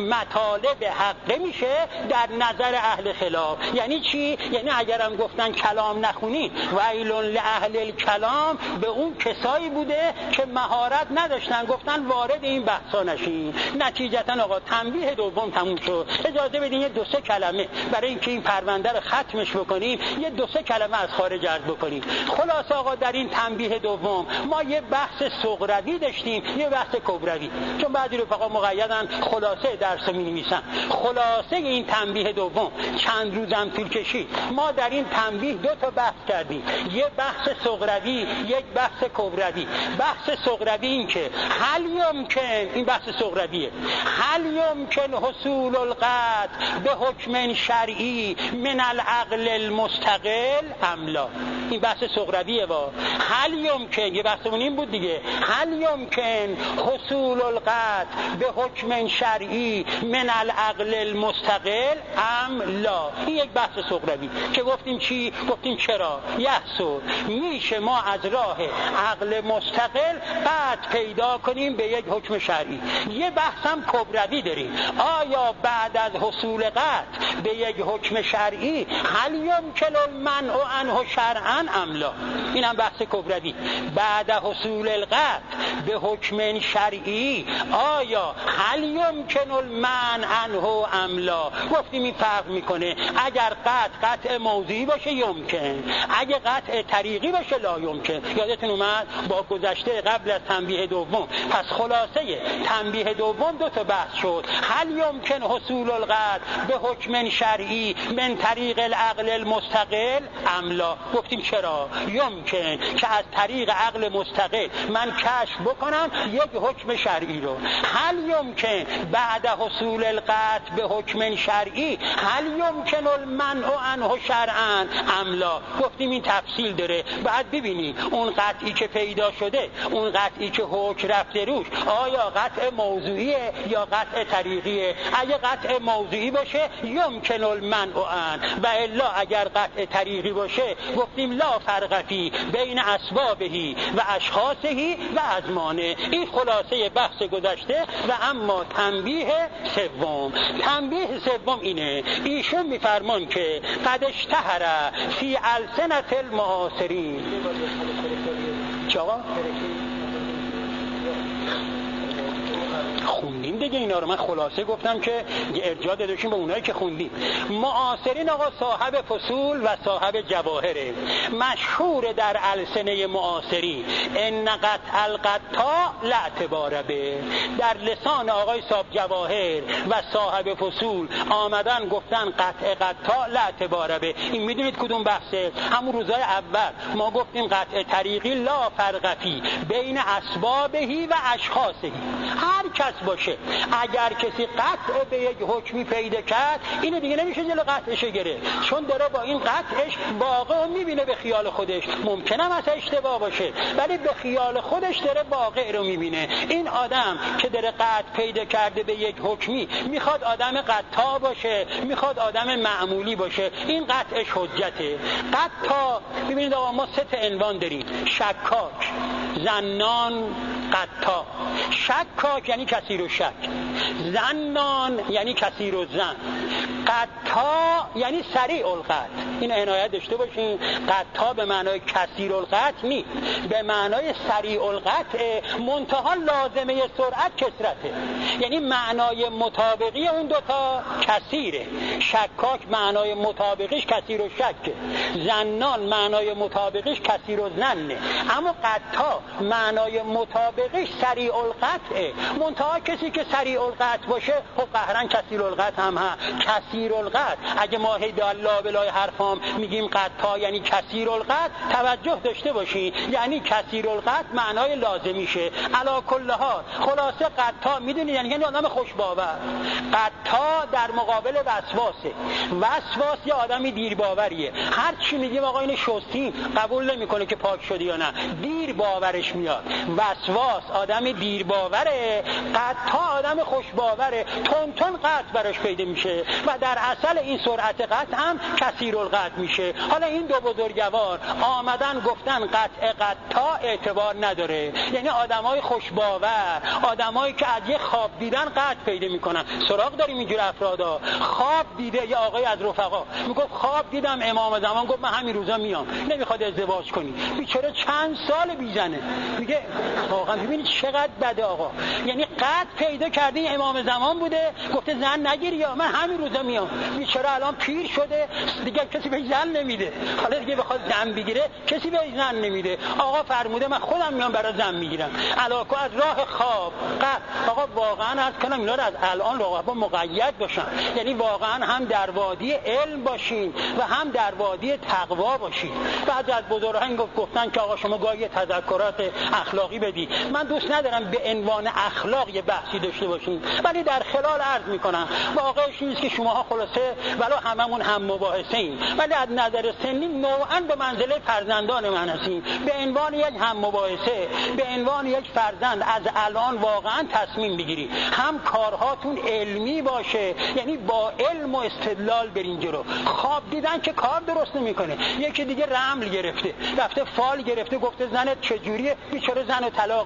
مطالب حقه میشه در نظر اهل خلاف. یعنی چی؟ یعنی اگرم گفتن کلام نخونید ویل لاهل الکلام، به اون کسایی بوده که مهارت نداشتن، گفتن وارد این بحثا نشین. نتیجتا آقا تنبیه دوم تموم شد. اجازه بدین یه دو سه کلمه برای اینکه این پرونده رو ختمش بکنیم یه دو سه کلمه از خارج عرض بکنیم. خلاص آقا در این تنبیه دوم ما یه بحث صغروی داشتیم، یه بحث کبروی، چون بعضی رفقا مقیدن خلاصه درس می‌نویسن. خلاصه این تنبیه دوم چند روزم طول کشید. ما در این تنبیه دو تا بحث کردیم، یه بحث صغروی، یک بحث کبروی. بحث صغروی این که هل یمکن، این بحث صغرویه، هل یمکن حصول القطع به حکم شرعی من العقل المستقل ام لا. این بحث صغرویه. هل یمکن، یه بحثمون این بود دیگه، هل یمکن حصول القطع به حکم شرعی من العقل المستقل ام لا. این یک بحث صغروی که گفتیم چی؟ گفتیم چرا یحصل میشه ما از راه عقل مستقل قطع پیدا کنیم به یک حکم شرعی. یه بحث هم کبروی داریم، آیا بعد از حصول قطع به یک حکم شرعی هل یمکن المنع عنه شرعا ام لا. این هم بحث کبروی. بعد حصول القطع به حکم شرعی آیا هل یمکن المنع عنه ام لا. گفتیم این فرق میکنه، اگر قطع موضوعی باشه یمکن، اگه قطع قطع طریقی بشه لا یمکن. یادتون اومد با گذشته قبل از تنبیه دوم. پس خلاصه تنبیه دوم دو تا بحث شد. هل یمکن حصول القطع به حکم شرعی من طریق العقل المستقل ام لا؟ گفتیم چرا یمکن که از طریق عقل مستقل من کشف بکنم یک حکم شرعی رو. هل یمکن بعد حصول القطع به حکم شرعی هل یمکن المنع عنه شرعا ام لا؟ گفتیم این تفصیل داره. بعد ببینی اون قطعی که پیدا شده، اون قطعی که حکم رفته روش، آیا قطع موضوعیه یا قطع طریقیه؟ اگه قطع موضوعی باشه یمکن المنع عنه، و الا اگر قطع طریقی باشه گفتیم لا فرق فی بین اسبابهی و اشخاصهی و ازمانه. این خلاصه بحث گذشته. و اما تنبیه سوم، تنبیه سوم اینه، ایشون میفرمان که قد اشتهر فی السنة المعاصرین. چاقا؟ خوندیم دیگه اینا رو. من خلاصه گفتم که ارجاع داداشیم به اونایی که خوندیم. معاصرین آقا صاحب فصول و صاحب جواهره. مشهور در السنه معاصرین ان قطع القطاع لا اعتبار به. در لسان آقای صاحب جواهر و صاحب فصول آمدن گفتن قطع قطاع لا اعتبار به. این میدونید کدوم بحثه؟ همون روزای اول ما گفتیم قطع طریقی لا فرق فی بین اسبابهی و اشخاصهی. هر کس باشه اگر کسی قطع به یک حکمی پیدا کرد اینو دیگه نمیشه جلو قطعش گرفت، چون داره با این قطعش واقع میبینه به خیال خودش. ممکنه مثلا اشتباه باشه ولی به خیال خودش داره واقع رو میبینه. این آدم که داره قطع پیدا کرده به یک حکمی میخواد آدم قطاع باشه، میخواد آدم معمولی باشه، این قطعش حجته. قطاع ببینید آقا ما سه تا عنوان داریم: شکاک، زنان، قطاع. شکاک یعنی کثیر و شک، زنان یعنی کثیر و زن، قطاع یعنی سریع القطع. این عنایت داشته باشین. قطاع به معنای کثیر القطع نیست، به معنای سریع القطع، منتها لازمه سرعت کثرته. یعنی معنای مطابقی اون دوتا کثیره. شکاک معنای مطابقیش کثیر و شکه، زنان معنای مطابقیش کثیر و زنه. اما قطاع معنای مطابقیش سریع القطعه، منتها کسی که سریع القطع باشه خب قهرن کثیر القطع هم هست. کثیر القطع اگه ما هدالله بلای حرفام میگیم قطاع یعنی کثیر القطع، توجه داشته باشین یعنی کثیر القطع معنای لازمیشه. علی کل حال خلاصه قطاع میدونید یعنی آدم خوش باور. قطاع در مقابل وسواسه. وسواس یه آدمی دیر باوریه. هر چی میگیم آقا اینو شستیم قبول نمیکنه که پاک شدی یا نه، دیر باورش میاد. وسواس آدم دیر باوره، قطاع آدم خوش باوره، تون تون قطع براش پیدا میشه و در اصل این سرعت قطع هم کثیر القطع میشه. حالا این دو بزرگوار آمدن گفتن قطع قطاع اعتبار نداره، یعنی آدمای خوش باور، آدمایی که از یه خواب دیدن قطع پیدا میکنن. سراغ داریم اینجور افرادا. خواب دیده یه آقای از رفقا میگفت خواب دیدم امام زمان گفت من همین روزا میام، نمیخواد ازدواج کنی، بیچاره چند سال بیزنه. میگه واقعا ببینید چقدر بده آقا، یعنی قطع پیدا کرده امام زمان بوده گفته زن نگیری یا من همین روزا میام. بیچاره الان پیر شده دیگه کسی به زن نمیده، حالا دیگه بخواد زن بگیره کسی به زن نمیده. آقا فرموده من خودم میام برای زن میگیرم. علاوه از راه خواب قطع. آقا واقعا از کنم اینا رو از الان واقعا مقید باشن، یعنی واقعا هم در وادی علم باشین و هم در وادی تقوا باشین. بعضی از بزرگان گفتن که آقا شما گاهی تذکرات اخلاقی بدی. من دوست ندارم به عنوان اخلاق یه بحثی داشته باشین، ولی در خلال عرض میکنم واقعش نیست که شماها خلاصه ولو هممون هم مباحثه ایم، ولی از نظر سنی نوعاً به منزله فرزندان من هستیم. به عنوان یک هم مباحثه، به عنوان یک فرزند از الان واقعا تصمیم بگیری هم کارهاتون علمی باشه، یعنی با علم و استدلال برین جلو. خواب دیدن که کار درست نمیکنه. یکی دیگه رمل گرفته رفته فال گرفته گفته زنت چجوریه، بیچاره زنو طلاق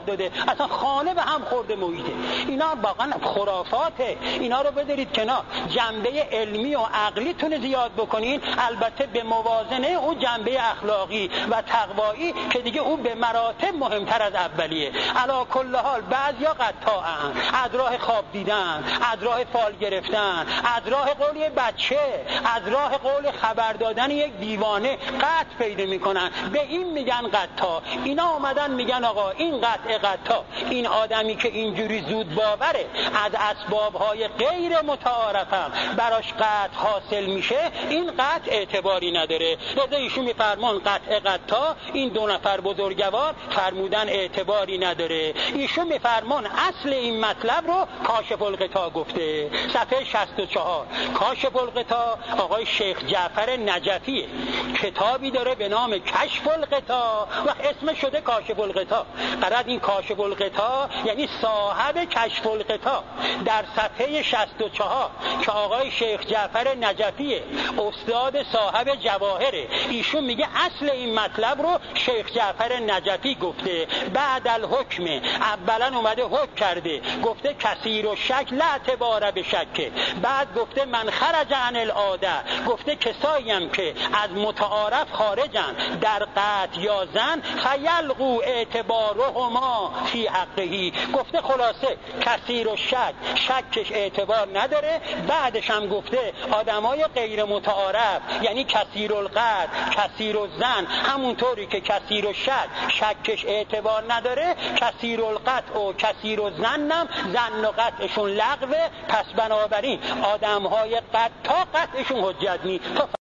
داده، اصلا خانه به هم خورده محیطه. اینا واقعا خرافاته، اینا رو بذارید کنار. جنبه علمی و عقلیتون زیاد بکنین، البته به موازنه اون جنبه اخلاقی و تقوایی که دیگه اون به مراتب مهمتر از اولیه. علی کل حال بعضیا قطاعن، از راه خواب دیدن، از راه فال گرفتن، از راه قول بچه، از راه قول خبر دادن یک دیوانه قطع پیدا میکنن، به این میگن قطاع. اینا اومدن میگن آقا این قطاع، این آدمی که اینجوری زود باوره از اسبابهای غیر متعارفم براش قطع حاصل میشه، این قطع اعتباری نداره. لذا ایشون میفرمان قطاع این دو نفر بزرگوار فرمودن اعتباری نداره. ایشون میفرمان اصل این مطلب رو کاشف الغطا گفته. صفحه 64 کاشف الغطا آقای شیخ جعفر نجفیه، کتابی داره به نام کشف الغطا و اسم شده کاشف الغطا. قرار این کاشف الغطا یعنی صاحب کشف الغطا. در صفحه 64 که آقای شیخ جعفر نجفیه استاد صاحب جواهره، ایشون میگه اصل این مطلب رو شیخ جعفر نجفی گفته. بعد الحکم اولا اومده حکم کرده، گفته کثیر و شک لا اعتبار به شک. بعد گفته من خرج عن العاده، گفته کسایی هم که از متعارف خارجن در قطع یا زن فیلغو اعتبارهما فی حقه. گفته خلاصه کثیر و شکش اعتبار نداره. بعدش هم گفته آدمای غیر متعارف یعنی کثیر القطع کثیر الزن، همونطوری که کثیر و شکش اعتبار نداره، کثیر القطع و کثیر الزن هم زن و قطعشون لغوه. پس بنابراین آدمهای قطع قطعشون حجت نیست.